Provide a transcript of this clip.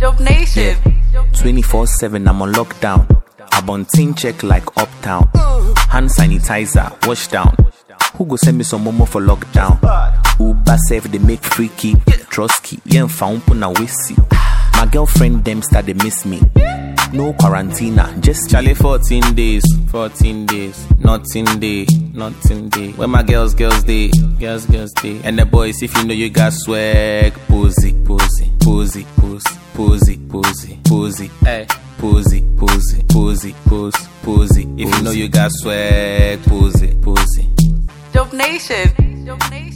Dope Nation. 24/7, I'm on lockdown. Abontin check like uptown. Hand sanitizer, wash down. Who go send me some momo for lockdown? Uber safe, they make freaky. Trusky, yeah, found puna wisi. My girlfriend, them start they miss me. No quarantine, just Charlie 14 days, 14 days. Nothing day. Where my girls day, girls day. And the boys, if you know you got swag, posy, hey, posy. If you know you got swag, posy. Dope Nation.